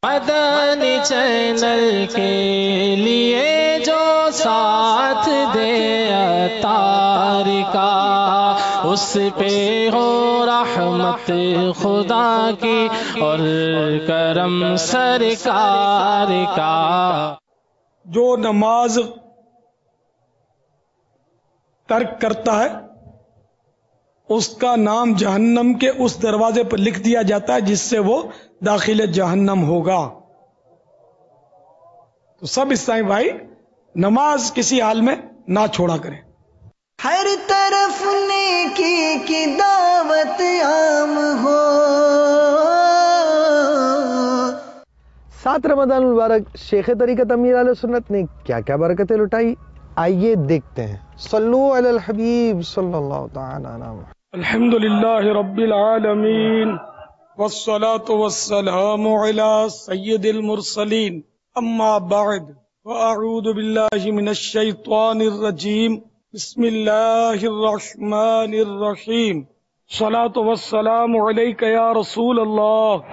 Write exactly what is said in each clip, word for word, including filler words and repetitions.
مدنی channel کے لیے جو ساتھ دے عطار کا، اس پہ ہو رحمت خدا کی اور کرم سرکار کا۔ جو نماز ترک کرتا ہے اس کا نام جہنم کے اس دروازے پر لکھ دیا جاتا ہے جس سے وہ داخل جہنم ہوگا۔ تو سب عیسائی بھائی نماز کسی حال میں نہ چھوڑا کریں۔ ہر طرف نیکی کی دعوت عام ہو۔ سات رمضان المبارک شیخ طریقت امیر اہل سنت نے کیا کیا برکتیں لٹائی، آئیے دیکھتے ہیں۔ صلو علی الحبیب صلی اللہ تعالی علیہ وسلم۔ الحمد للہ رب العالمین والصلاة والسلام علی سید المرسلین، اما بعد فاعوذ باللہ من الشیطان الرجیم، بسم اللہ الرحمن الرحیم۔ صلاۃ والسلام علیک یا رسول اللہ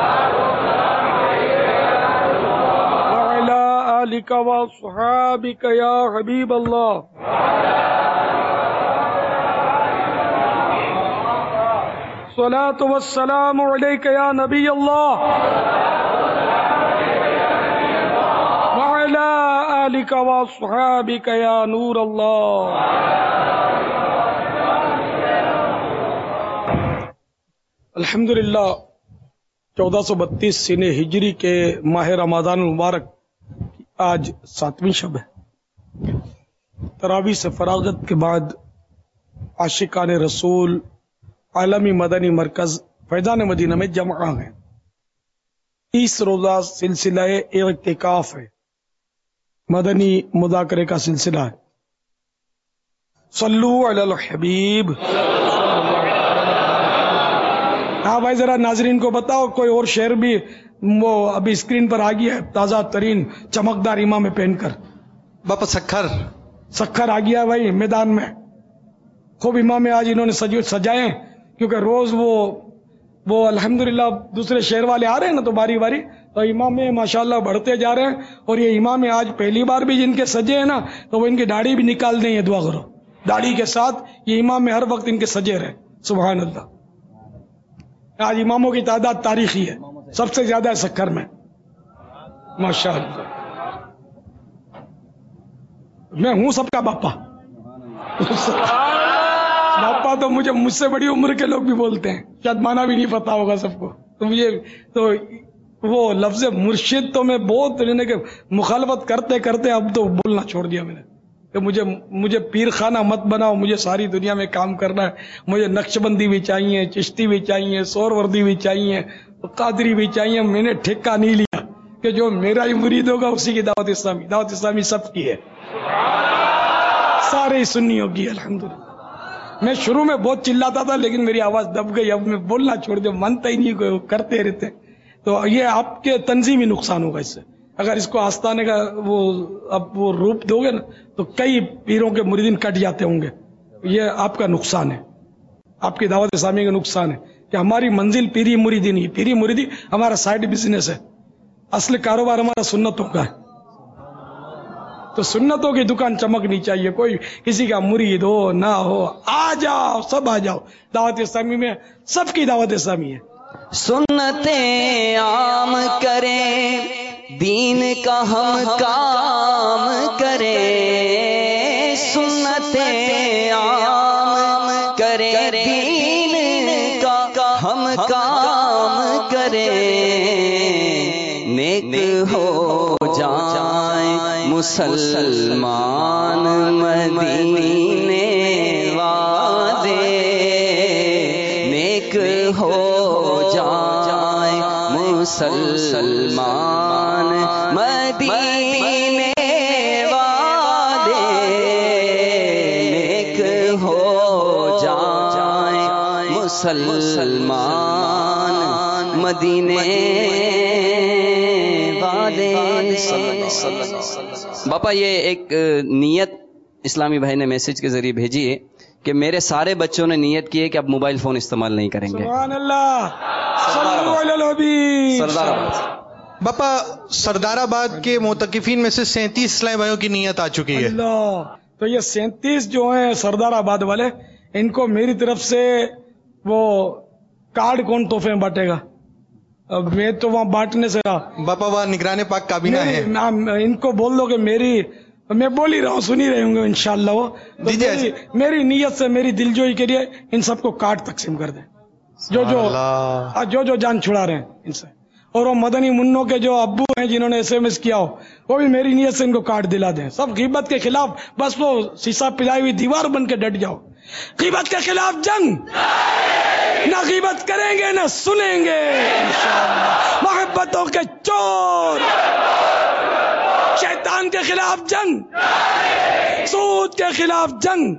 وعلی آلک واصحابک یا حبیب اللہ۔ صلاۃ والسلام علیک یا نبی اللہ وعلی آلک واصحابک یا نور اللہ۔ الحمدللہ چودہ سو بتیس سن ہجری کے ماہ رمضان المبارک آج ساتویں شب ہے۔ تراویح سے فراغت کے بعد عاشقان رسول عالمی مدنی مرکز فیضان مدینہ میں جمع ہیں۔ تیس روزہ سلسلہ اعتکاف ہے، مدنی مذاکرے کا سلسلہ ہے۔ صلو علی الحبیب۔ ہاں بھائی ذرا ناظرین کو بتاؤ کوئی اور شعر بھی وہ ابھی اسکرین پر آ گیا ہے تازہ ترین چمکدار امام پہن کر۔ باپا سکھر سکھر آ گیا ہے بھائی میدان میں، خوب امام آج انہوں نے سجائے کیونکہ روز وہ وہ الحمدللہ دوسرے شہر والے آ رہے ہیں نا تو باری باری تو امام ماشاءاللہ بڑھتے جا رہے ہیں۔ اور یہ امام آج پہلی بار بھی جن کے سجے ہیں نا تو وہ ان کی داڑھی بھی نکال دیں، یہ دعا کرو داڑھی کے ساتھ یہ امام ہر وقت ان کے سجے رہے۔ سبحان اللہ، آج اماموں کی تعداد تاریخی ہے، سب سے زیادہ ہے سکھر میں ماشاءاللہ۔ میں ہوں سب کا باپا، باپا تو مجھے مجھ سے بڑی عمر کے لوگ بھی بولتے ہیں، شاید مانا بھی نہیں پتا ہوگا سب کو۔ تو مجھے تو وہ لفظ مرشد تو میں بہت کہ مخالفت کرتے کرتے اب تو بولنا چھوڑ دیا میں نے کہ مجھے مجھے پیر خانہ مت بناؤ، مجھے ساری دنیا میں کام کرنا ہے، مجھے نقش بندی بھی چاہیے، چشتی بھی چاہیے، سور وردی بھی چاہیے، قادری بھی چاہیے۔ میں نے ٹھیکہ نہیں لیا کہ جو میرا ہی مرید ہوگا اسی کی دعوت اسلامی، دعوت اسلامی سب کی ہے، سارے سنیوں کی الحمدللہ۔ میں شروع میں بہت چلاتا تھا لیکن میری آواز دب گئی، اب میں بولنا چھوڑ دیا، مانتا ہی نہیں کوئی، کرتے رہتے۔ تو یہ آپ کے تنظیمی نقصان ہوگا اس سے، اگر اس کو آستانے کا وہ اب وہ روپ دو گے نا تو کئی پیروں کے مریدین کٹ جاتے ہوں گے۔ یہ آپ کا نقصان ہے، آپ کی دعوت اسلامی کا نقصان ہے کہ ہماری منزل پیری مریدی نہیں، پیری مریدی ہمارا سائیڈ بزنس ہے، اصل کاروبار ہمارا سنتوں کا ہے۔ تو سنتوں کی دکان چمکنی چاہیے، کوئی کسی کا مرید ہو نہ ہو، آ جاؤ سب آ جاؤ، دعوت اسلامی میں سب کی دعوت اسلامی ہے۔ سنتیں عام کریں، دین کا ہم کام کریں، سنتیں عام کریں، دین کا ہم کام کریں، نیک ہو جائیں مسلمان مدینے والے، نیک ہو جائیں مسلمان مدینے والے، نیک ہو جائیں مسلمان مدینے والے۔ باپا یہ ایک نیت اسلامی بھائی نے میسج کے ذریعے بھیجی ہے کہ میرے سارے بچوں نے نیت کی ہے کہ اب موبائل فون استعمال نہیں کریں گے۔ سبحان اللہ، صلو علی النبی۔ سردار باپا سردار آباد کے معتکفین میں سے سینتیس اسلامی بھائیوں کی نیت آ چکی ہے. اللہ، تو یہ سینتیس جو ہیں سردار آباد والے، ان کو میری طرف سے وہ کارڈ کون تحفے میں بانٹے گا؟ اب میں تو وہاں بانٹنے سے رہا. باپا وہاں نگران پاک کابینہ ہے، ان کو بول دو کہ میری، میں بول ہی رہا ہوں، سن ہی رہے ہوں گے انشاءاللہ وہ. تو میری, میری نیت سے میری دلجوئی کے لیے ان سب کو کارڈ تقسیم کر دیں، جو جو جو جو جان چھڑا رہے ہیں ان سے. اور وہ مدنی منوں کے جو ابو ہیں جنہوں نے ایس ایم ایس کیا ہو، وہ بھی میری نیت سے ان کو کارڈ دلا دیں. سب غیبت کے خلاف بس وہ سیسا پلائی ہوئی دیوار بن کے ڈٹ جاؤ. غیبت کے خلاف جنگ، نہ غیبت کریں گے نہ سنیں گے انشاءاللہ. محبتوں کے چور، شیطان کے خلاف جنگ، سود کے خلاف جنگ،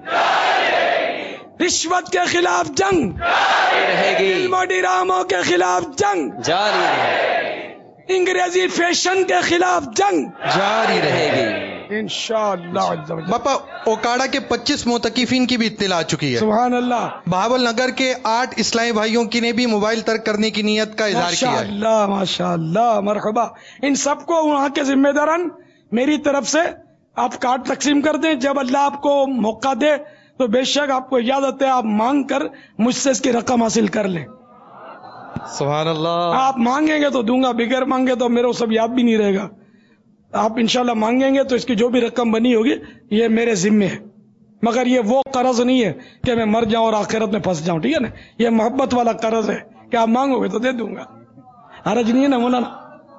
رشوت کے خلاف جنگ رہے گی، علم و ڈراموں کے خلاف جنگ جاری رہے انگریزی فیشن کے خلاف جنگ جاری رہے رہے گی. انشاءاللہ عز و جل. باپا اوکاڑا کے پچیس معتکفین کی بھی اطلاع آ چکی ہے. سبحان اللہ. بہاول نگر کے آٹھ اسلامی بھائیوں کی نے بھی موبائل ترک کرنے کی نیت کا اظہار کیا ماشاء ہے. اللہ ماشاء اللہ، مرحبا. ان سب کو وہاں کے ذمہ داران میری طرف سے آپ کارڈ تقسیم کر دیں. جب اللہ آپ کو موقع دے تو بے شک آپ کو اجازت ہے آپ مانگ کر مجھ سے اس کی رقم حاصل کر لیں. سبحان اللہ. آپ مانگیں گے تو دوں گا، بغیر مانگے تو میرے کو سب یاد بھی نہیں رہے گا. آپ انشاءاللہ مانگیں گے تو اس کی جو بھی رقم بنی ہوگی یہ میرے ذمے ہے. مگر یہ وہ قرض نہیں ہے کہ میں مر جاؤں اور آخرت میں پھنس جاؤں، ٹھیک ہے نا. یہ محبت والا قرض ہے کہ آپ مانگو گے تو دے دوں گا. حرج نہیں ہے نا مولانا.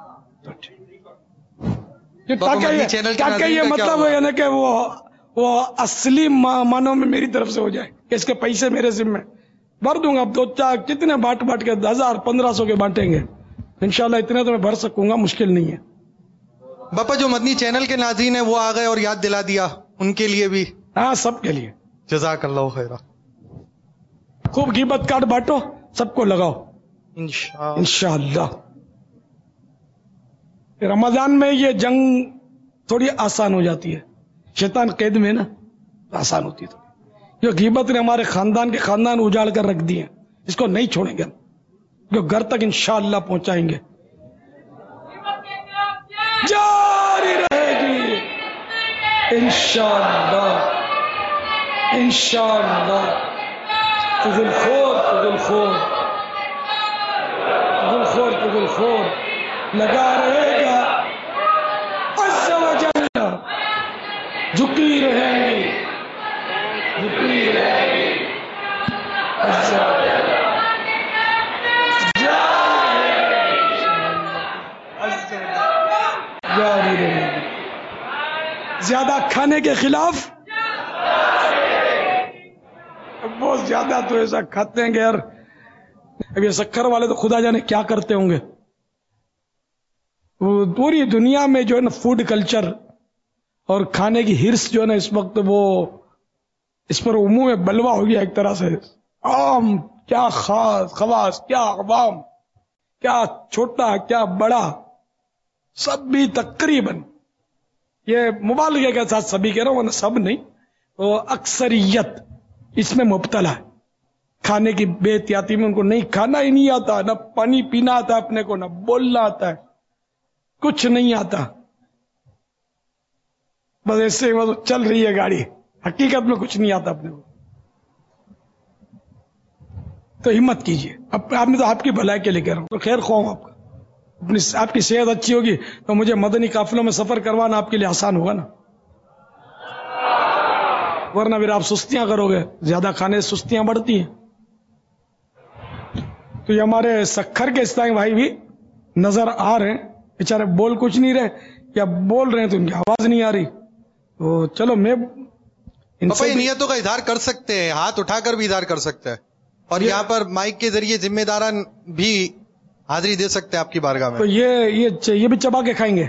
تاکہ یہ مطلب ہے نا کہ وہ وہ اصلی معنوں میں میری طرف سے ہو جائے کہ اس کے پیسے میرے ذمے. بھر دوں گا. اب دو چار کتنے بانٹ بانٹ کے ہزار پندرہ سو کے بانٹیں گے انشاءاللہ. اتنے تو میں بھر سکوں گا، مشکل نہیں ہے. باپا جو مدنی چینل کے ناظرین ہیں وہ آ گئے اور یاد دلا دیا، ان کے لیے بھی ہاں سب کے لیے جزاک اللہ خیرہ. خوب غیبت کارڈ بانٹو، سب کو لگاؤ انشاءاللہ. انشاءاللہ. رمضان میں یہ جنگ تھوڑی آسان ہو جاتی ہے. شیطان قید میں نا آسان ہوتی ہے. جو غیبت نے ہمارے خاندان کے خاندان اجاڑ کر رکھ دیے، اس کو نہیں چھوڑیں گے ہم، جو گھر تک انشاءاللہ پہنچائیں گے. جاری رہے گی انشاءاللہ انشاءاللہ. تغل خور تغل خور تغل خور تغل خور لگا رہے گا عز و جل. جھکی رہیں گی جھکی رہیں گی عز و جل. جاری رہے گی. زیادہ کھانے کے خلاف. بہت زیادہ تو ایسا کھاتے ہیں کہ یار اب یہ شکر والے تو خدا جانے کیا کرتے ہوں گے. وہ پوری دنیا میں جو ہے نا فوڈ کلچر اور کھانے کی ہرس جو ہے نا اس وقت وہ اس پر عموم میں بلوا ہو گیا ایک طرح سے. عام کیا خاص خواص کیا عوام کیا چھوٹا کیا بڑا سب بھی تقریباً، یہ مبالغے کے ساتھ سبھی کہہ رہا ہوں، سب نہیں، وہ اکثریت اس میں مبتلا ہے. کھانے کی بے احتیاطی میں ان کو نہیں کھانا ہی نہیں آتا، نہ پانی پینا آتا اپنے کو، نہ بولنا آتا ہے، کچھ نہیں آتا. بس ایسے وہ چل رہی ہے گاڑی، حقیقت میں کچھ نہیں آتا اپنے کو. تو ہمت کیجیے. اب آپ میں تو آپ کی بھلائی کے لیے کہہ رہا ہوں، تو خیر خواہ ہوں آپ کا. اپنی آپ کی صحت اچھی ہوگی تو مجھے مدنی قافلوں میں سفر کروانا آپ کے لیے آسان ہوگا نا. ورنہ پھر آپ سستیاں کرو گے، زیادہ کھانے سے سستیاں بڑھتی ہیں. تو یہ ہمارے سکھر کے اسلامی بھائی بھی نظر آ رہے ہیں، بیچارے بول کچھ نہیں رہے یا بول رہے ہیں تو ان کی آواز نہیں آ رہی. تو چلو میں ان پاپا یہ سے نیتوں کا اظہار کر سکتے ہیں، ہاتھ اٹھا کر بھی اظہار کر سکتا ہے، اور یہاں پر مائک کے ذریعے ذمہ داران بھی حاضری دے سکتے ہیں آپ کی بارگاہ تو میں. یہ یہ یہ بھی چبا کے کھائیں گے.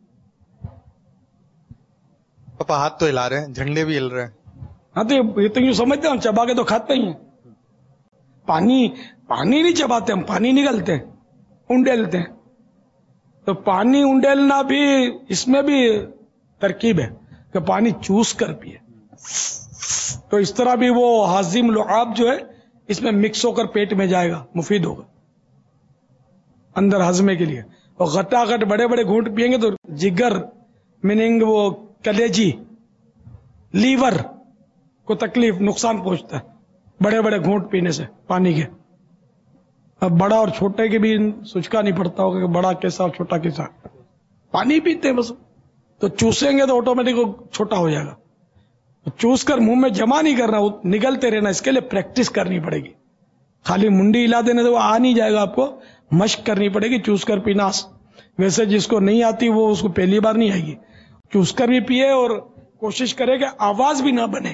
پاپا ہاتھ تو ہلا رہے ہیں، جھنڈے بھی ہل رہے ہیں. ہاں تو یہ تو یوں سمجھتے ہیں ہم چبا کے تو کھاتے ہی ہیں. پانی پانی نہیں چباتے ہم، پانی نگلتے ہیں، انڈیلتے ہیں. تو پانی انڈیلنا بھی اس میں بھی ترکیب ہے کہ پانی چوس کر پیے. تو اس طرح بھی وہ ہاضم لعاب جو ہے اس میں مکس ہو کر پیٹ میں جائے گا، مفید ہوگا اندر ہضمے کے لیے. اور گھٹا گھٹ بڑے بڑے گھونٹ پیئیں گے تو جگر میننگ وہ کلیجی لیور کو تکلیف نقصان پہنچتا ہے بڑے بڑے گھونٹ پینے سے پانی کے. اب بڑا اور چھوٹے کے بھی سوچکا نہیں پڑتا ہوگا کہ بڑا کیسا اور چھوٹا کیسا. پانی پیتے ہیں بس, تو چوسیں گے تو آٹومیٹک چھوٹا ہو جائے گا. چوس کر منہ میں جمع نہیں کرنا, نگلتے رہنا. اس کے لیے پریکٹس کرنی پڑے گی. خالی منڈی ہلا دینے سے وہ آ نہیں جائے گا, آپ کو مشق کرنی پڑے گی چوس کر پینا. ویسے جس کو نہیں آتی وہ اس کو پہلی بار نہیں آئے گی. چوس کر بھی پیے اور کوشش کرے کہ آواز بھی نہ بنے.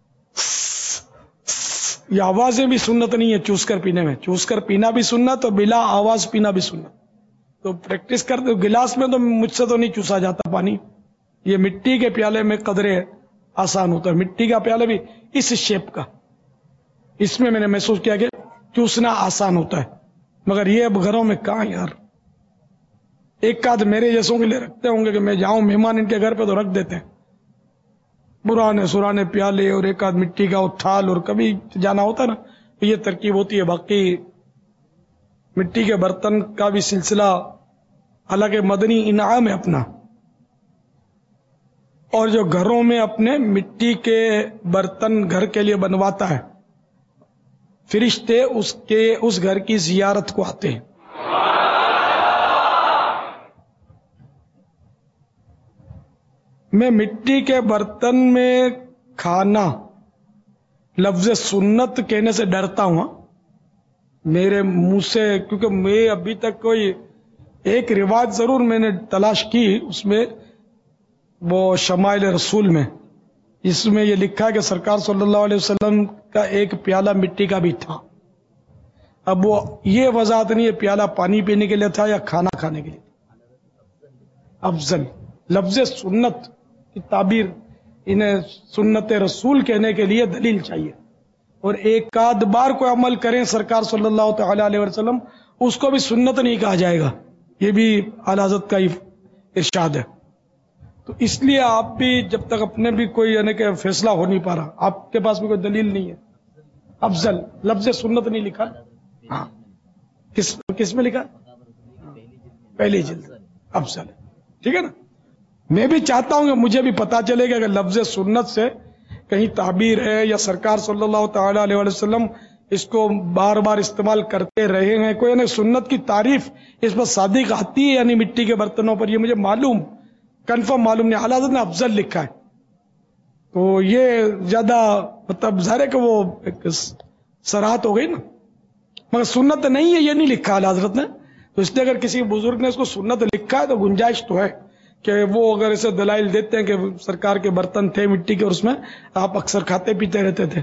یہ آوازیں بھی سنت نہیں ہے چوس کر پینے میں. چوس کر پینا بھی سنت اور بلا آواز پینا بھی سنت. تو پریکٹس کرتے. گلاس میں تو مجھ سے تو نہیں چوسا جاتا پانی. یہ مٹی کے پیالے میں قدرے آسان ہوتا ہے. مٹی کا پیالہ بھی اس شیپ کا, اس میں میں نے محسوس کیا کہ چوسنا آسان ہوتا ہے. مگر یہ اب گھروں میں کہاں یار. ایک آدھ میرے جیسوں کے لیے رکھتے ہوں گے کہ میں جاؤں مہمان ان کے گھر پہ تو رکھ دیتے ہیں پرانے سرانے پیالے اور ایک آدھ مٹی کا تھال, اور کبھی جانا ہوتا ہے نا تو یہ ترکیب ہوتی ہے. باقی مٹی کے برتن کا بھی سلسلہ حالانکہ مدنی انعام ہے اپنا, اور جو گھروں میں اپنے مٹی کے برتن گھر کے لیے بنواتا ہے فرشتے اس کے اس گھر کی زیارت کو آتے ہیں. میں مٹی کے برتن میں کھانا لفظ سنت کہنے سے ڈرتا ہوں میرے منہ سے, کیونکہ میں ابھی تک کوئی ایک رواج ضرور میں نے تلاش کی اس میں, وہ شمائل رسول میں, اس میں یہ لکھا ہے کہ سرکار صلی اللہ علیہ وسلم کا ایک پیالہ مٹی کا بھی تھا. اب وہ یہ وضاحت نہیں ہے پیالہ پانی پینے کے لیے تھا یا کھانا کھانے کے لیے. افضل لفظ سنت کی تعبیر انہیں سنت رسول کہنے کے لیے دلیل چاہیے, اور ایک آدھ بار کوئی عمل کریں سرکار صلی اللہ تعالی علیہ وسلم اس کو بھی سنت نہیں کہا جائے گا. یہ بھی اعلی حضرت کا ارشاد ہے. تو اس لیے آپ بھی جب تک اپنے بھی کوئی یعنی کہ فیصلہ ہو نہیں پا رہا, آپ کے پاس بھی کوئی دلیل نہیں ہے, افضل لفظ سنت نہیں لکھا. ہاں کس کس میں لکھا؟ پہلی جلد افضل. ٹھیک ہے نا. میں بھی چاہتا ہوں کہ مجھے بھی پتا چلے گا کہ لفظ سنت سے کہیں تعبیر ہے یا سرکار صلی اللہ تعالی علیہ وسلم اس کو بار بار استعمال کرتے رہے ہیں. کوئی یعنی سنت کی تعریف اس پر صادق آتی ہے یعنی مٹی کے برتنوں پر, یہ مجھے معلوم کنفرم معلوم نہیں. اعلیٰ حضرت نے افضل لکھا ہے تو یہ زیادہ مطلب ظاہر ہے کہ وہ ایک صراحت ہو گئی نا, مگر سنت نہیں ہے یہ نہیں لکھا اعلیٰ حضرت نے. تو اس لیے اگر کسی بزرگ نے اس کو سنت لکھا ہے تو گنجائش تو ہے کہ وہ اگر اسے دلائل دیتے ہیں کہ سرکار کے برتن تھے مٹی کے اور اس میں آپ اکثر کھاتے پیتے رہتے تھے.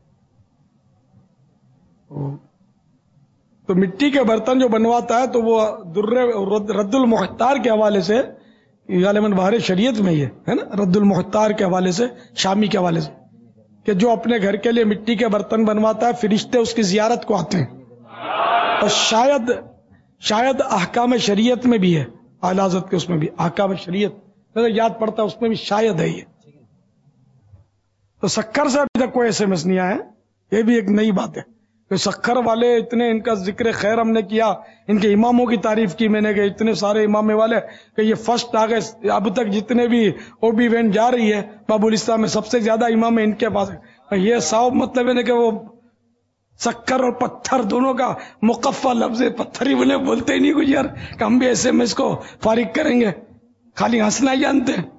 تو مٹی کے برتن جو بنواتا ہے تو وہ در رد المختار کے حوالے سے, غالباً بہار شریعت میں یہ ہے نا, رد المختار کے حوالے سے شامی کے حوالے سے, کہ جو اپنے گھر کے لیے مٹی کے برتن بنواتا ہے فرشتے اس کی زیارت کو آتے ہیں. اور شاید شاید احکام شریعت میں بھی ہے, اعلیٰ حضرت کے اس میں بھی احکام شریعت یاد پڑتا ہے اس میں بھی شاید ہے یہ. تو سکھر سے ابھی تک کوئی ایس ایم ایس نہیں آیا, یہ بھی ایک نئی بات ہے. کہ سکھر والے اتنے ان کا ذکر خیر ہم نے کیا, ان کے اماموں کی تعریف کی میں نے, کہ اتنے سارے امام والے کہ یہ فرسٹ آ گئے. اب تک جتنے بھی او بی وین جا رہی ہے باب الاسلام میں سب سے زیادہ امام ان کے پاس ہے. یہ صاحب مطلب ہے کہ وہ سکر اور پتھر دونوں کا مقفع لفظ ہے, پتھر ہی بولے, بولتے ہی نہیں کچھ یار, کہ ہم بھی ایسے میں اس کو فارغ کریں گے, خالی ہنسنا ہی جانتے ہیں.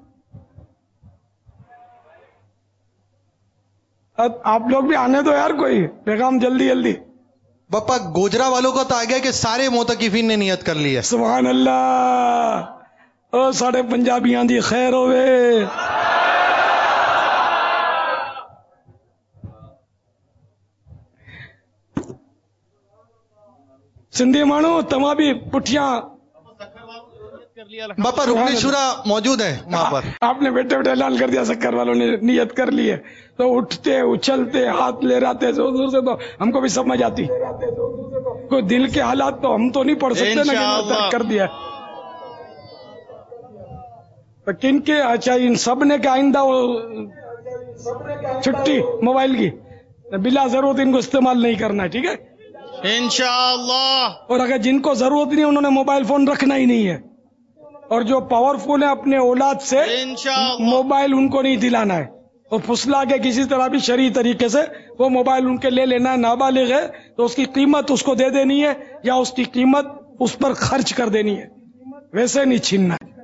آپ لوگ بھی آنے دو یار, کوئی پیغام جلدی جلدی. بپا گوجرا والوں کا تو آ گیا کہ سارے موتقفین نے نیت کر لی ہے. سبحان اللہ, او ساڑھے پنجابیاں دی خیر ہوئے. سندھی مانو تما بھی پٹھیاں. باپا رکن شورا موجود ہے وہاں پر. آپ نے بیٹھے بیٹھے اعلان کر دیا سکر والوں نے نیت کر لی ہے, تو اٹھتے اچھلتے ہاتھ لے رہتے زور زور سے, تو ہم کو بھی سمجھ آتی. کوئی دل کے حالات تو ہم تو نہیں پڑھ سکتے نا کہ ترک کر دیا. کن کے اچھا ان سب نے کہ آئندہ وہ چھٹی موبائل کی بلا ضرورت ان کو استعمال نہیں کرنا ہے. ٹھیک ہے, इंशाअल्लाह। اور اگر جن کو ضرورت نہیں انہوں نے موبائل فون رکھنا ہی نہیں ہے، اور جو پاورفل ہے اپنے اولاد سے انشاءاللہ موبائل ان کو نہیں دلانا ہے، اور پھسلا کے کسی طرح بھی شرعی طریقے سے وہ موبائل ان کے لے لینا ہے. نابالغ ہے تو اس کی قیمت اس کو دے دینی ہے، یا اس کی قیمت اس پر خرچ کر دینی ہے، ویسے نہیں چھیننا ہے.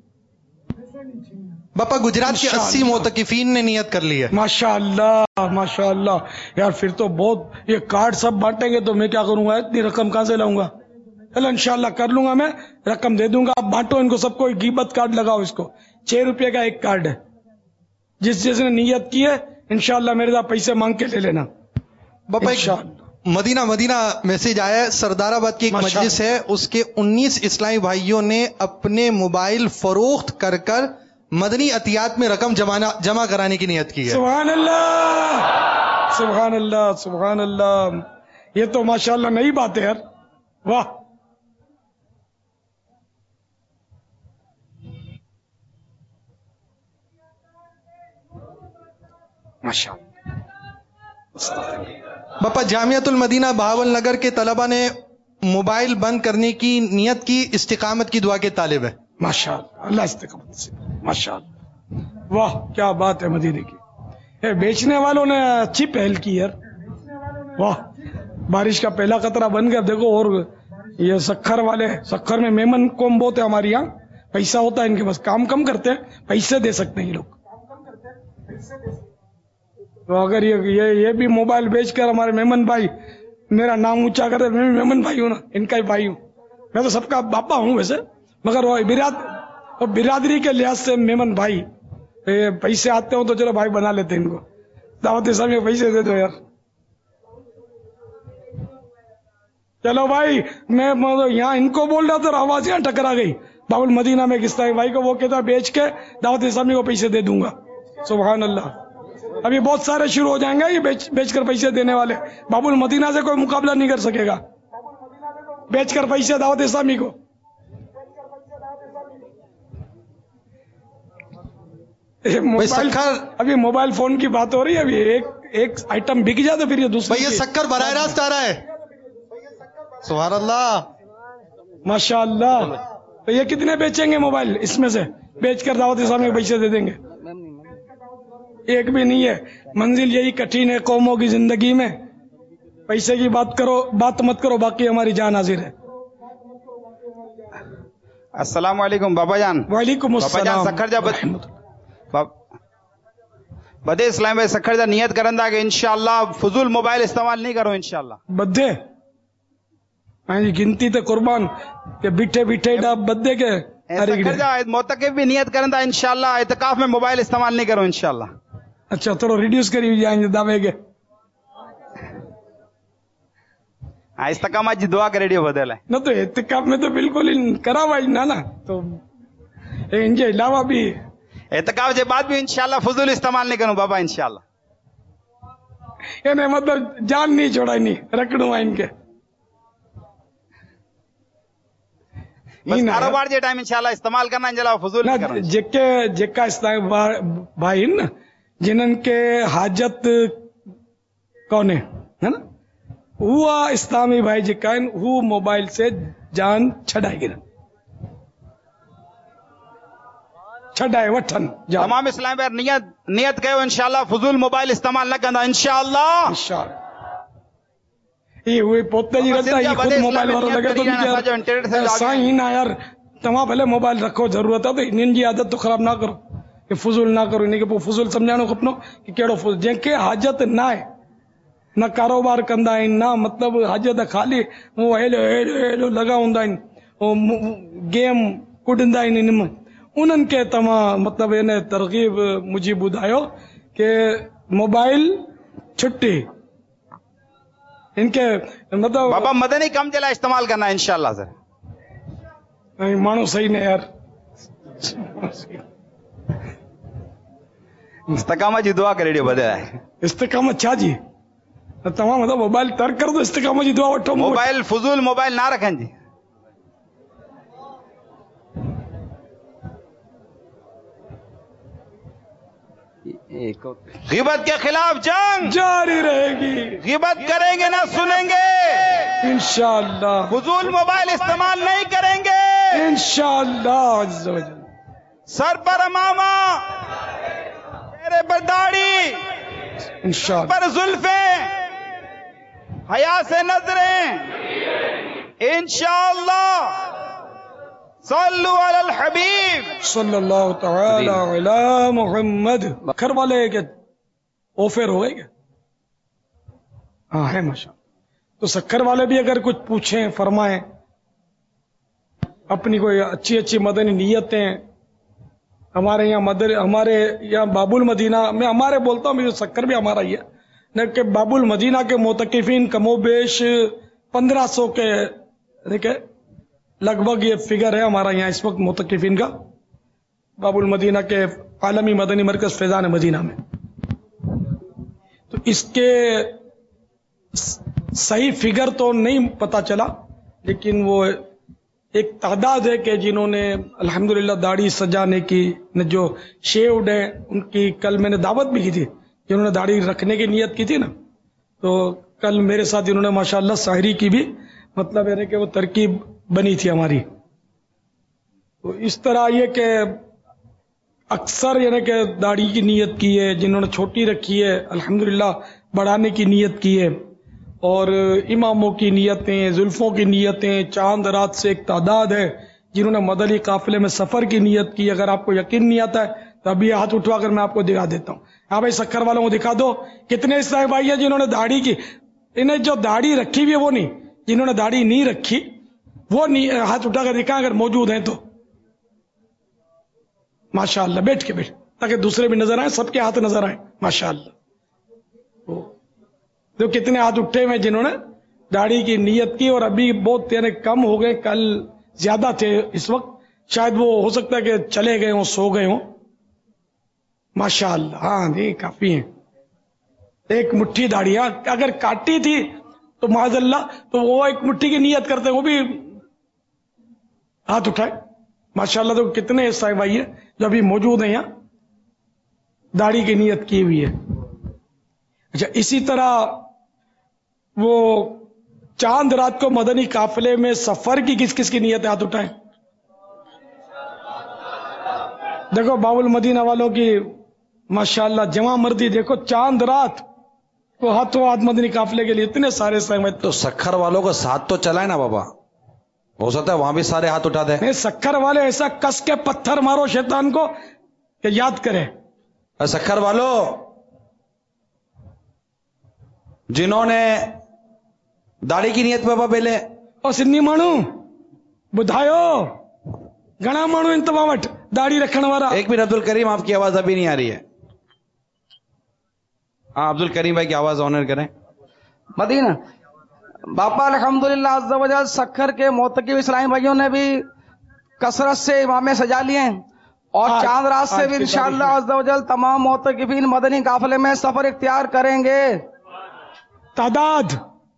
باپا گجرات کے اسی موتقفین نے نیت کر لی ہے. ماشاء اللہ ماشاء اللہ یار، پھر تو بہت، یہ کارڈ سب بانٹیں گے تو میں کیا کروں گا، اتنی رقم کہاں سے لاؤں گا؟ چلو انشاءاللہ کر لوں گا، میں رقم دے دوں گا. آپ بانٹو ان کو سب کو، غیبت کارڈ لگاؤ اس کو، چھ روپے کا ایک کارڈ ہے. جس جس نے نیت کی ہے انشاءاللہ میرے ساتھ پیسے مانگ کے لے لینا. باپا ایک انشاءاللہ. مدینہ مدینہ میسج آیا ہے، سردار آباد کی ایک ماشاء مجلس ہے، اس کے انیس اسلامی بھائیوں نے اپنے موبائل فروخت کر کر مدنی عطیات میں رقم جمانا جمع کرانے کی نیت کی ہے. سبحان اللہ سبحان اللہ سبحان اللہ، یہ تو ماشاءاللہ نئی بات ہے یار، واہ. ماشاءاللہ. باپا جامعۃ المدینہ بہاول نگر کے طلبہ نے موبائل بند کرنے کی نیت کی، استقامت کی دعا کے طالب ہے. ماشاءاللہ، اللہ استقامت سے، ماشاءاللہ، واہ کیا بات ہے مدینے کی. اے بیچنے والوں نے اچھی پہل کی یار، واہ. بارش کا پہلا قطرہ بن گیا دیکھو. اور یہ سکھر والے، سکھر میں میمن قوم بہت ہے ہماری یہاں، پیسہ ہوتا ہے ان کے پاس، کام کم کرتے ہیں، پیسے دے سکتے ہیں یہ لوگ. تو اگر یہ یہ, یہ بھی موبائل بیچ کر ہمارے میمن بھائی میرا نام اونچا کرتے، میں بھی میمن بھائی ہوں نا، ان کا ہی بھائی ہوں. میں تو سب کا باپا ہوں ویسے، مگر وہ براد اور برادری کے لحاظ سے میمن بھائی. پیسے آتے ہوں تو چلو بھائی بنا لیتے ہیں ان کو، دعوت اسلامی میں پیسے دے دو یار. چلو بھائی، میں یہاں ان کو بول رہا تھا، آواز یہاں ٹکرا گئی. باول مدینہ میں کس طرح بھائی کو وہ کہتا بیچ کے دعوت اسلامی کو پیسے دے دوں گا. سبحان اللہ. ابھی بہت سارے شروع ہو جائیں گے یہ بیچ بیچ کر پیسے دینے والے. باب المدینہ سے کوئی مقابلہ نہیں کر سکے گا، بیچ کر پیسے دعوت اسلامی کو. موبائل ابھی موبائل فون کی بات ہو رہی ہے، ابھی ایک ایک آئٹم بک جائے تو پھر یہ دوسرا. بھائی یہ شکر براہ راست آ رہا ہے. سبحان اللہ ماشاء اللہ. تو یہ کتنے بیچیں گے موبائل اس میں سے، بیچ کر دعوت اسلامی کو پیسے دے دیں گے؟ ایک بھی نہیں ہے. منزل یہی کٹھن ہے قوموں کی زندگی میں، پیسے کی بات کرو، بات مت کرو، باقی ہماری جان حاضر ہے. السلام علیکم بابا جان. وعلیکم السلام. سکھر جا بدے اسلام بھائی سکھر جا نیت کرندا کہ انشاءاللہ فضول موبائل استعمال نہیں کرو انشاءاللہ. بدے میں گنتی تے قربان کہ بیٹھے بیٹھے ڈا بدے کے سکھر جا موتقف بھی نیت کرندا انشاءاللہ اعتکاف میں موبائل استعمال نہیں کرو انشاءاللہ. اچھا تھوڑا ریڈیوس کری جائیں گے دعوے کے. ہاں استقامت جی دعا کر ریڈیو بدل ہے نہ تو اعتکاف میں تو بالکل کرا ہوا نہ نا، تو ان کے علاوہ بھی اعتکاف کے بعد بھی انشاءاللہ فضول استعمال نہیں کروں بابا انشاءاللہ. انہیں مطلب جان نہیں چھوڑا نہیں رکھڑوں ان کے بس کاروبار کے ٹائم انشاءاللہ استعمال کرنا انشاءاللہ فضول نہیں کرنا. جکے جکا اسلام بھائی نا جنن کے حاجت کونے ہے نا، ہوا اسلامی بھائی جکا وہ موبائل سے جان چھڑائے گی نا، چھڑائے وٹھن. تمام اسلام بھائی نیت نیت کہو انشاءاللہ فضول موبائل استعمال نہ کرنا انشاءاللہ. یہ ہوئی پوتے جی رہتا ہے خود موبائل وارو لگے تو سائیں نا یار تمام بھلے موبائل رکھو ضرورت ہے تو انہن جی عادت تو خراب نہ کرو کہ فضول نہ کرو. انہیں کہ فضول سمجھانو کھپنو کہ کیڑو فضول جن کے حاجت نہ ہے، نہ کاروبار کندا آئیں نہ مطلب حاجت خالی وہ ہیلو ہیلو ہیلو لگا ہوندا آئیں گیم کڈندا آئیں ان میں، انہن کے تمام مطلب انہیں ترغیب مجھے بدھایو کہ موبائل چھٹی ان کے مطلب بابا مدنی کم چلا استعمال کرنا انشاءاللہ سر. نہیں مانو صحیح نہیں یار. استقامت جی دعا کر ریڈیو بدل ہے. استقامت چھا جی تمام مطلب موبائل ترک کر دو، استقامت جی دعا وٹھو. موبائل فضول موبائل نہ رکھیں جی. ایک غیبت کے خلاف جنگ جاری رہے گی، غیبت کریں گے نہ سنیں گے، انشاءاللہ فضول موبائل استعمال نہیں کریں گے، انشاءاللہ عز و جل۔ سر پر امامہ، چہرے پر داڑھی، انشاءاللہ پر زلفیں، حیا سے نظریں، انشاءاللہ۔ صلو علی الحبیب۔ صلی اللہ تعالی علی محمد۔ گھر والے کہ اوفر ہو گئے کیا؟ ہاں ہے ماشاء اللہ۔ تو سکر والے بھی اگر کچھ پوچھیں فرمائیں، اپنی کوئی اچھی اچھی مدنی نیتیں، ہمارے یہاں مدر ہمارے یہاں باب المدینہ میں ہمارے بولتا ہوں، مجھے سکر بھی ہمارا ہی ہے نہ کہ باب المدینہ کے معتکفین کم و بیش پندرہ سو کے دیکھے لگ بھگ یہ فگر ہے ہمارا یہاں اس وقت معتکفین کا باب المدینہ کے عالمی مدنی مرکز فیضان مدینہ میں۔ تو اس کے صحیح فگر تو نہیں پتا چلا، لیکن وہ ایک تعداد ہے کہ جنہوں نے الحمدللہ داڑھی سجانے کی جو شیوڈ ہیں ان کی کل میں نے دعوت بھی کی تھی، جنہوں نے داڑھی رکھنے کی نیت کی تھی نا، تو کل میرے ساتھ انہوں نے ماشاءاللہ سحری کی بھی مطلب ہے کہ وہ ترکیب بنی تھی ہماری۔ تو اس طرح یہ کہ اکثر یعنی کہ داڑھی کی نیت کی ہے، جنہوں نے چھوٹی رکھی ہے الحمدللہ بڑھانے کی نیت کی ہے، اور اماموں کی نیتیں، زلفوں کی نیتیں، چاند رات سے ایک تعداد ہے جنہوں نے مدنی قافلے میں سفر کی نیت کی۔ اگر آپ کو یقین نہیں آتا ہے تو ابھی ہاتھ اٹھوا کر میں آپ کو دکھا دیتا ہوں۔ ہاں بھائی سکر والوں کو دکھا دو کتنے صاحب بھائی ہیں جنہوں نے داڑھی کی، انہیں جو داڑھی رکھی ہوئی ہے وہ نہیں، جنہوں نے داڑھی نہیں رکھی وہ نہیں ہاتھ اٹھا کر دکھا، اگر موجود ہیں تو ماشاءاللہ بیٹھ کے بیٹھ تاکہ دوسرے بھی نظر آئیں، سب کے ہاتھ نظر آئیں ماشاءاللہ۔ تو کتنے ہاتھ اٹھے ہوئے جنہوں نے داڑھی کی نیت کی، اور ابھی بہت یعنی کم ہو گئے، کل زیادہ تھے، اس وقت شاید وہ ہو سکتا ہے کہ چلے گئے ہوں، سو گئے ہوں ماشاءاللہ۔ ہاں نہیں کافی ہیں، ایک مٹھی داڑیاں اگر کاٹی تھی تو معاذ اللہ تو وہ ایک مٹھی کی نیت کرتے وہ بھی ہاتھ اٹھائے ماشاءاللہ۔ تو کتنے صاحب بھائی ہیں جو ابھی موجود ہیں یہاں داڑھی کی نیت کی ہوئی ہے۔ اچھا اسی طرح وہ چاند رات کو مدنی قافلے میں سفر کی کس کس کی نیت ہاتھ اٹھائیں؟ دیکھو باب المدینہ والوں کی ماشاءاللہ جمع مردی دیکھو، چاند رات کو ہاتھوں ہاتھ مدنی قافلے کے لیے اتنے سارے سہمت۔ تو سکھر والوں کو ساتھ تو چلائے نا بابا، ہو سکتا ہے وہاں بھی سارے ہاتھ اٹھا دیں۔ سکھر والے ایسا کس کے پتھر مارو شیطان کو کہ یاد کرے۔ سکھر والوں جنہوں نے داڑھی کی نیت بابا پہلے اور سنی مانو بدھاؤ گنا مانو انتباہ وٹ داڑھی رکھنے والا۔ ایک منٹ عبد الکریم آپ کی آواز ابھی نہیں آ رہی ہے، ہاں عبد الکریم بھائی کی آواز آنر کریں۔ مدینہ باپا الحمدللہ عز و جل سکھر کے معتکف اسلامی بھائیوں نے بھی کثرت سے امامے سجا لیے ہیں، اور آج- چاند رات سے آج بھی کی انشاءاللہ تاریخ عز و جل تمام معتکفین مدنی قافلے میں سفر اختیار کریں گے۔ تعداد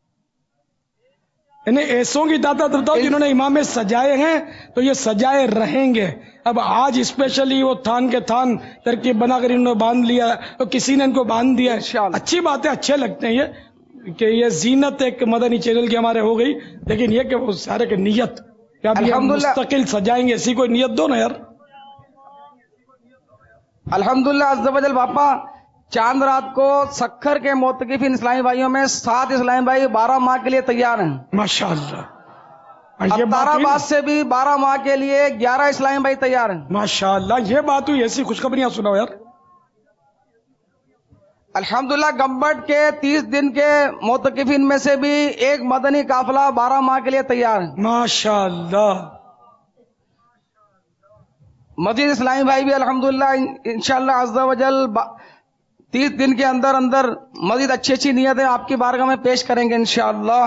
یعنی ایسوں کی تعداد بتاؤ جنہوں نے امامے سجائے ہیں تو یہ سجائے رہیں گے۔ اب آج اسپیشلی وہ تھان کے تھان ترکیب بنا کر انہوں نے باندھ لیا تو کسی نے ان کو باندھ دیا ہے، انشاءاللہ۔ اچھی بات ہے، اچھے لگتے ہیں یہ کہ یہ زینت ایک مدنی چینل کی ہمارے ہو گئی، لیکن یہ کہ وہ سارے کی نیت کہ اب یہ ہم الحمدللہ۔ مستقل سجائیں گے، ایسی کوئی نیت دو نا یار۔ الحمدللہ عز و جل باپا چاند رات کو سکھر کے معتکفین اسلامی بھائیوں میں سات اسلامی بھائی بارہ ماہ کے لیے تیار ہیں۔ ماشاءاللہ یہ اتار بات ہوئی نا؟ آباد سے بھی بارہ ماہ کے لیے گیارہ اسلامی بھائی تیار ہیں۔ ماشاءاللہ یہ بات ہوئی، ایسی خوشخبریاں سناؤ یار۔ الحمدللہ گمبٹ کے تیس دن کے معتکفین میں سے بھی ایک مدنی قافلہ بارہ ماہ کے لیے تیار ہے۔ ماشاءاللہ مزید اسلامی بھائی بھی الحمدللہ انشاءاللہ عز و جل تیس دن کے اندر اندر مزید اچھی اچھی نیتیں آپ کی بارگاہ میں پیش کریں گے انشاءاللہ۔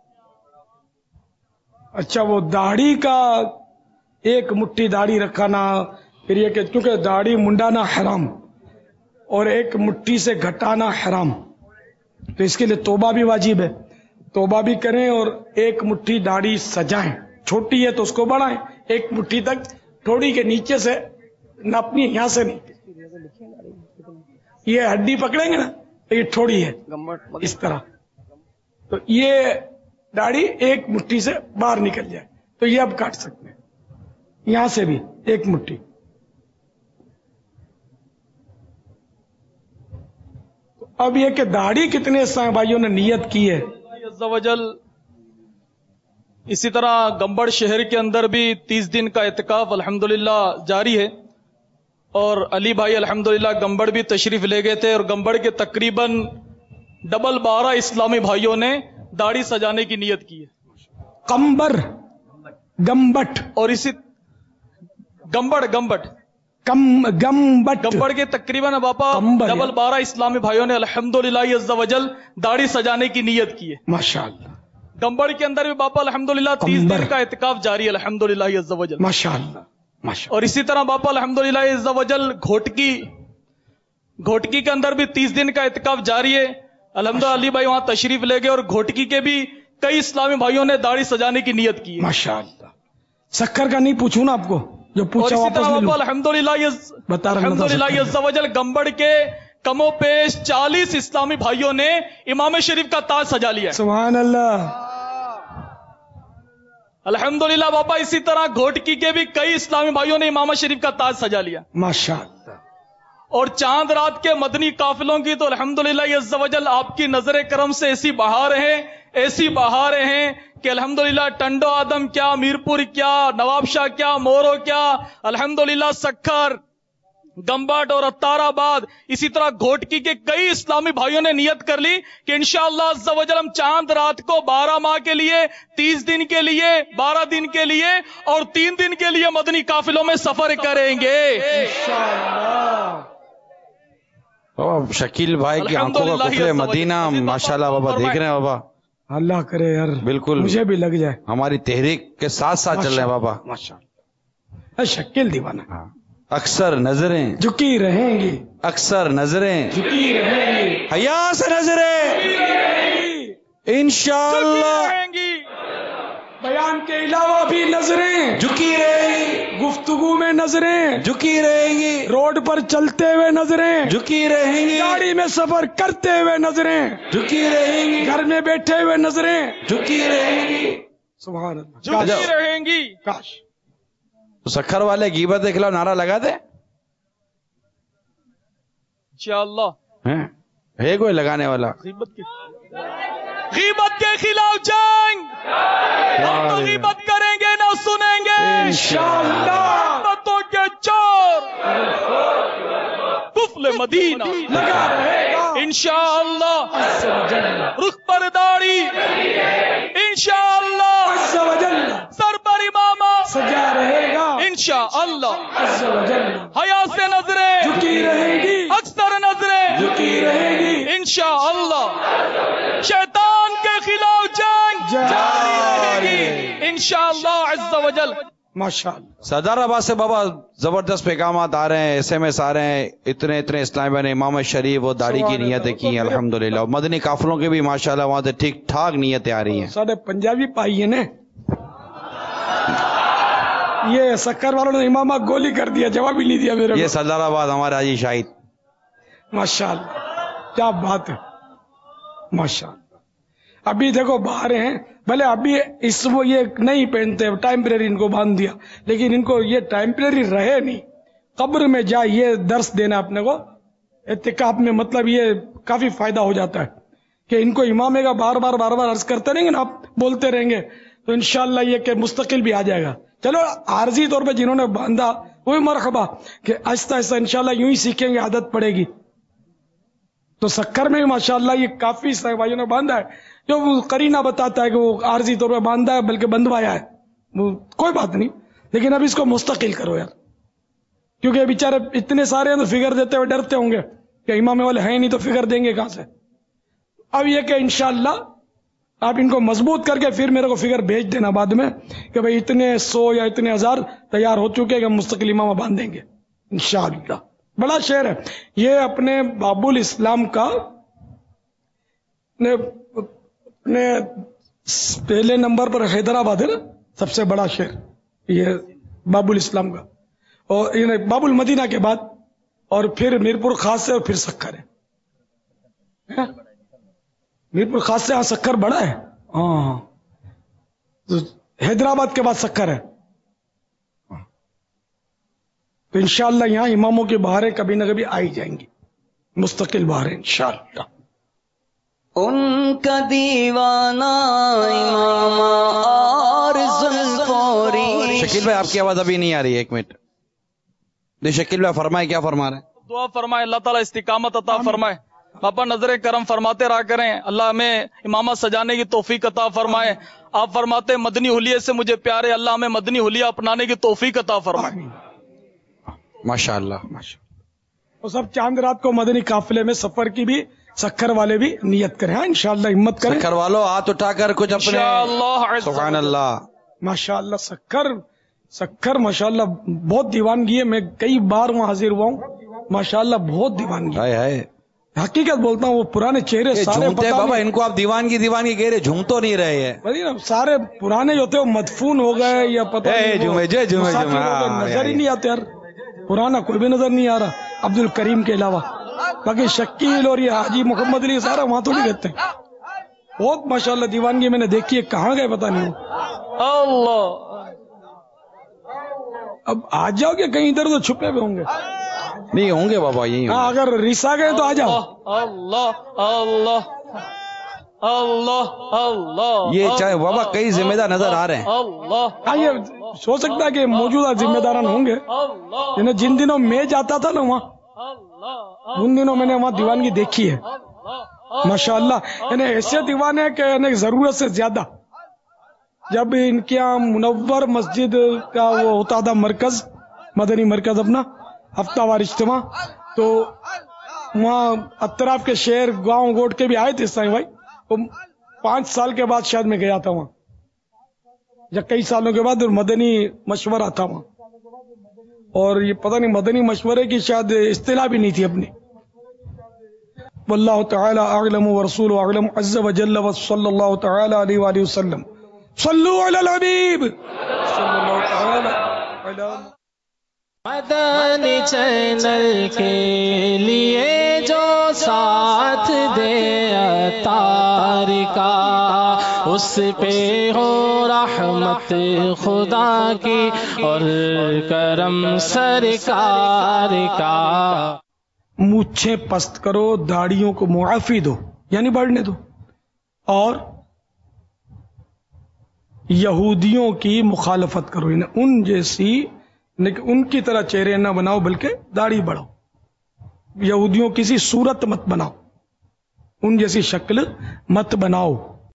اچھا وہ داڑھی کا ایک مٹھی داڑھی رکھانا، پھر یہ کہ کیونکہ داڑھی منڈانا حرام اور ایک مٹھی سے گھٹانا حرام، تو اس کے لیے توبہ بھی واجب ہے، توبہ بھی کریں اور ایک مٹھی داڑھی سجائیں، چھوٹی ہے تو اس کو بڑھائیں، ایک مٹھی تک تھوڑی کے نیچے سے نہ اپنی یہاں سے نہیں، یہ ہڈی پکڑیں گے نا تو یہ تھوڑی ہے اس طرح، تو یہ داڑھی ایک مٹھی سے باہر نکل جائے تو یہ اب کاٹ سکتے ہیں، یہاں سے بھی ایک مٹھی. اب یہ کہ داڑھی کتنے اسلامی بھائیوں نے نیت کی ہے. عز و جل اسی طرح گمبڑ شہر کے اندر بھی تیس دن کا اعتکاف الحمدللہ جاری ہے، اور علی بھائی الحمدللہ گمبڑ بھی تشریف لے گئے تھے، اور گمبڑ کے تقریباً ڈبل بارہ اسلامی بھائیوں نے داڑھی سجانے کی نیت کی ہے. کمبر گمبٹ اور اسی گمبڑ گمبٹ کم گمبٹ گمبڑ کے تقریباً باپا ڈبل بارہ اسلامی بھائیوں نے الحمدللہ عز و جل داڑھی سجانے کی نیت کی ہے. ماشاءاللہ. گمبڑ کے اندر بھی باپا الحمدللہ تیس دن کا اعتکاف جاری ہے الحمدللہ عز و جل. ماشاءاللہ ماشاءاللہ. اور اسی طرح باپا الحمدللہ عز و جل گھوٹکی گھوٹکی کے اندر بھی تیس دن کا اعتکاف جاری ہے الحمدللہ. علی بھائی وہاں تشریف لے گئے اور گھوٹکی کے بھی کئی اسلامی بھائیوں نے داڑھی سجانے کی نیت کی ہے. ماشاءاللہ. سکر کا نہیں پوچھوں نا آپ کو، جو پوچھا اور اسی طرح واپس باپا الحمدللہ الحمدللہ عز و جل گمبڑ کے کم و پیش چالیس اسلامی بھائیوں نے امام شریف کا تاج سجا لیا ہے. سبحان اللہ. الحمدللہ باپا اسی طرح گھوٹکی کے بھی کئی اسلامی بھائیوں نے امام شریف کا تاج سجا لیا. ماشاءاللہ. اور چاند رات کے مدنی قافلوں کی تو الحمدللہ عز و جل آپ کی نظر کرم سے ایسی بہاریں ہیں ایسی بہاریں ہیں کہ الحمدللہ ٹنڈو آدم کیا، میرپور کیا، نواب شاہ کیا، مورو کیا، الحمدللہ سکھر، گمبٹ اور اتار آباد، اسی طرح گھوٹکی کے کئی اسلامی بھائیوں نے نیت کر لی کہ انشاءاللہ عز و جل ہم چاند رات کو بارہ ماہ کے لیے، تیس دن کے لیے، بارہ دن کے لیے اور تین دن کے لیے مدنی قافلوں میں سفر کریں گے انشاءاللہ. شکیل بھائی کی آنکھوں کا کفر مدینہ ماشاءاللہ بابا دیکھ رہے ہیں بابا. اللہ کرے یار بالکل مجھے بھی لگ جائے. ہماری تحریک کے ساتھ ساتھ چل رہے ہیں بابا. ماشاءاللہ. شکیل دیوانہ. اکثر نظریں جھکی رہیں گی، اکثر نظریں جھکی رہیں گی، حیا سے نظریں انشاءاللہ. بیان کے علاوہ بھی نظریں جھکی رہیں گی، گفتگو میں نظریں جھکی رہیں گی، روڈ پر چلتے ہوئے نظریں جھکی رہیں گی، گاڑی میں سفر کرتے ہوئے نظریں جھکی رہیں گی، گھر میں بیٹھے ہوئے نظریں جھکی رہیں گی. سبحان اللہ. جھکی رہیں گی. کاش سکھر والے غیبت کے خلاف نعرہ لگا دے انشاءاللہ. ہے کوئی لگانے والا؟ غیبت کے غیبت کے خلاف جنگ، ہم تو غیبت کریں گے نہ سنیں گے انشاءاللہ. غیبتوں کے چور طفل مدینہ لگا رہے گا انشاءاللہ. رخ پر داڑھی انشاءاللہ، سر پر امامہ سجا رہے گا انشاءاللہ. انشاءاللہ. حیا سے نظریں جھکی رہے گی، اکثر نظریں جھکی رہے گی انشاءاللہ. شیطان کے خلاف جنگ جاری رہے گی انشاءاللہ عز و جل. ماشاءاللہ. صدر آباد سے بابا زبردست پیغامات آ رہے ہیں، ایس ایم ایس آ رہے ہیں. اتنے اتنے اسلامی نے امام شریف اور داڑھی کی نیتیں کی ہیں الحمدللہ. اور مدنی قافلوں کی بھی ماشاءاللہ وہاں سے ٹھیک ٹھاک نیتیں آ رہی ہیں. سارے پنجابی پائی ہے نا، یہ سکر والوں نے امامہ گولی کر دیا، جواب ہی نہیں دیا میرے یہ کو. صدر آباد ہمارا حاجی شاہد. ماشاءاللہ کیا بات ہے. ماشاءاللہ. ابھی دیکھو باہر ہیں، بھلے ابھی اس وہ یہ نہیں پہنتے، ٹائمپریری ان کو باندھ دیا، لیکن ان کو یہ ٹائمپریری رہے نہیں. قبر میں جا یہ درس دینا اپنے کو اعتکاف میں، مطلب یہ کافی فائدہ ہو جاتا ہے کہ ان کو امامے کا بار بار بار بار عرض کرتے رہیں گے نا، آپ بولتے رہیں گے تو انشاءاللہ یہ کہ مستقل بھی آ جائے گا. چلو عارضی طور پہ جنہوں نے باندھا وہی مرحبا، کہ آہستہ آہستہ انشاءاللہ یوں ہی سیکھیں گے، عادت پڑے گی. تو سکر میں ماشاءاللہ یہ کافی صاحب بھائیوں نے باندھا ہے، جو وہ قرینہ بتاتا ہے کہ وہ عارضی طور پہ باندھا ہے بلکہ بندوایا ہے، وہ کوئی بات نہیں، لیکن اب اس کو مستقل کرو یار، کیونکہ بیچارے اتنے سارے ہیں تو فگر دیتے ہوئے ڈرتے ہوں گے کہ امام والے ہیں نہیں تو فگر دیں گے کہاں سے. اب یہ کہ انشاءاللہ آپ ان کو مضبوط کر کے پھر میرے کو فگر بھیج دینا بعد میں کہ بھئی اتنے سو یا اتنے ہزار تیار ہو چکے کہ ہم مستقل امامہ باندھیں گے انشاءاللہ. بڑا شعر ہے یہ، اپنے باب الاسلام کا اپنے پہلے نمبر پر حیدرآباد ہے نا سب سے بڑا شعر، یہ باب الاسلام کا، اور باب المدینہ کے بعد، اور پھر میرپور خاص سے اور پھر سکر ہے. میرپور خاص سے ہاں سکر بڑا ہے. ہاں تو حیدرآباد کے بعد سکر ہے. تو انشاءاللہ یہاں اماموں کے بہاریں کبھی نہ کبھی آئی جائیں گی، مستقل بہاریں انشاءاللہ. ان کا دیوانہ امام اور زلفوری. شکیل بھائی آپ کی آواز ابھی نہیں آ رہی ہے، ایک منٹ. نہیں شکیل بھائی فرمائے، کیا فرما رہے ہیں؟ دعا فرمائے اللہ تعالیٰ استقامت عطا فرمائے. باپا نظر کرم فرماتے رہا کریں، اللہ ہمیں امامہ سجانے کی توفیق عطا فرمائے. آپ فرماتے مدنی حلیے سے مجھے پیارے، اللہ ہمیں مدنی حلیہ اپنانے کی توفیق عطا فرمائے. ماشاء اللہ ماشاء وہ سب چاند رات کو مدنی قافلے میں سفر کی بھی سکھر والے بھی نیت کریں. ہاں انشاءاللہ ہمت کریں. سکھر والوں ہاتھ اٹھا کر کچھ اپنے انشاءاللہ. سبحان اللہ. ماشاءاللہ سکھر سکھر ماشاءاللہ بہت دیوانگی ہے. میں کئی بار وہاں حاضر ہوا ہوں. ماشاءاللہ بہت دیوانگی ہائے ہائے. حقیقت بولتا ہوں، وہ پرانے چہرے سارے جھومتے بابا، ان کو آپ دیوانگی دیوانگی کہہ رہے، جھوم تو نہیں رہے ہیں. سارے پرانے جو تھے وہ مدفون ہو گئے یا پتہ نظر ہی نہیں آتے یار. پرانا کوئی بھی نظر نہیں آ رہا عبد الکریم کے علاوہ. باقی شکیل اور یہ حاجی محمد علی سارا وہاں تو نہیں رہتے. بہت ماشاءاللہ دیوانگی میں نے دیکھی ہے. کہاں گئے پتہ نہیں. اللہ اب آ جاؤ کہ کہیں ادھر تو چھپے ہوئے ہوں گے. نہیں ہوں گے بابا یہی. ہاں اگر ریسا گئے تو آ جاؤ. اللہ اللہ اللہ اللہ. یہ چاہے بابا کئی ذمہ دار نظر آ رہے ہیں. اللہ ہاں یہ ہو سکتا ہے کہ موجودہ ذمہ داران ہوں گے. یعنی جن دنوں میں جاتا تھا نا وہاں، ان دنوں میں نے وہاں دیوانگی دیکھی ہے ماشاءاللہ. یعنی ایسے دیوانے کہ یعنی ضرورت سے زیادہ. جب ان کے یہاں منور مسجد کا وہ ہوتا تھا مرکز، مدنی مرکز اپنا ہفتہ وار اجتماع، تو وہاں اطراف کے شہر گاؤں گوٹ کے بھی آئے تھے سائیں بھائی. وہ پانچ سال کے بعد شاید میں گیا تھا وہاں، یا کئی سالوں کے بعد مدنی مشورہ تھا وہاں. اور یہ پتہ نہیں مدنی مشورے کی شاید اصطلاح بھی نہیں تھی اپنی. واللہ تعالی اعلم ورسولہ اعلم عز وجل وصلی اللہ تعالی علیہ وآلہ وسلم. صلو علی الحبیب صلی اللہ تعالی علی. مدنی چینل کے لیے جو ساتھ دے اتار کا، اس پہ ہو رحمت خدا کی اور کرم سرکار کا. مونچھیں پست کرو، داڑھیوں کو معافی دو یعنی بڑھنے دو، اور یہودیوں کی مخالفت کرو، یعنی ان جیسی ان کی طرح چہرے نہ بناؤ بلکہ داڑھی بڑھاؤ. یہودیوں کسی صورت مت بناؤ، ان جیسی شکل مت بناؤ.